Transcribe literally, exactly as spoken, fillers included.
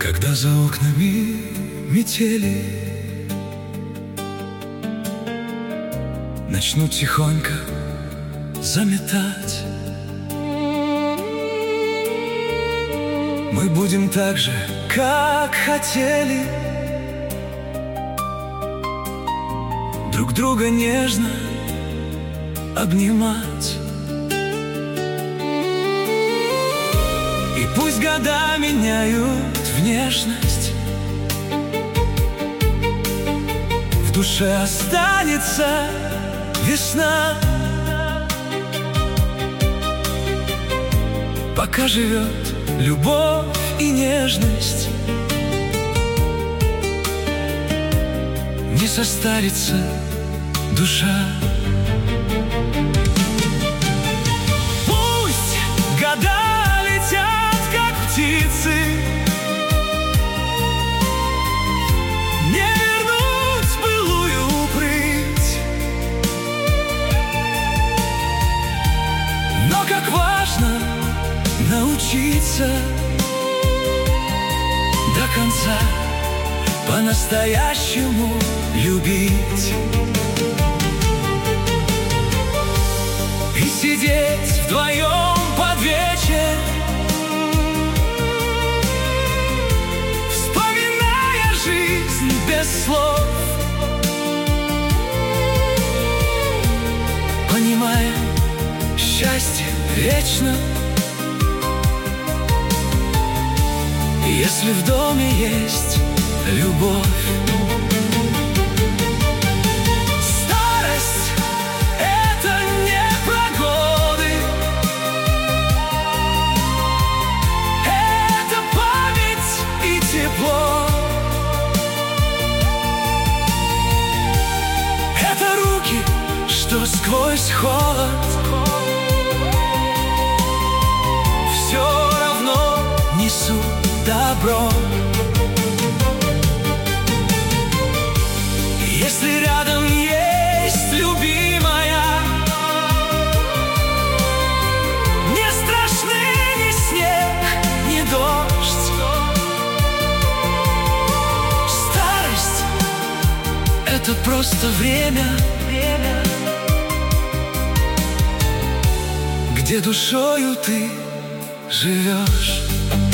Когда за окнами метели начнут тихонько заметать, мы будем так же, как хотели, друг друга нежно обнимать. И пусть года меняют внешность, в душе останется весна. Пока живет любовь и нежность, не состарится душа. Пусть года летят, как птицы, не вернуть былую упрыть. Но как важно научиться до конца по-настоящему любить и сидеть вдвоем под вечер, вспоминая жизнь без слов, понимая, счастье вечно, если в доме есть любовь. Старость — это не про годы, это память и тепло, это руки, что сквозь холод все равно несут добро. Если рядом есть любимая, не страшны ни снег, ни дождь. Старость — это просто время, где душою ты живешь.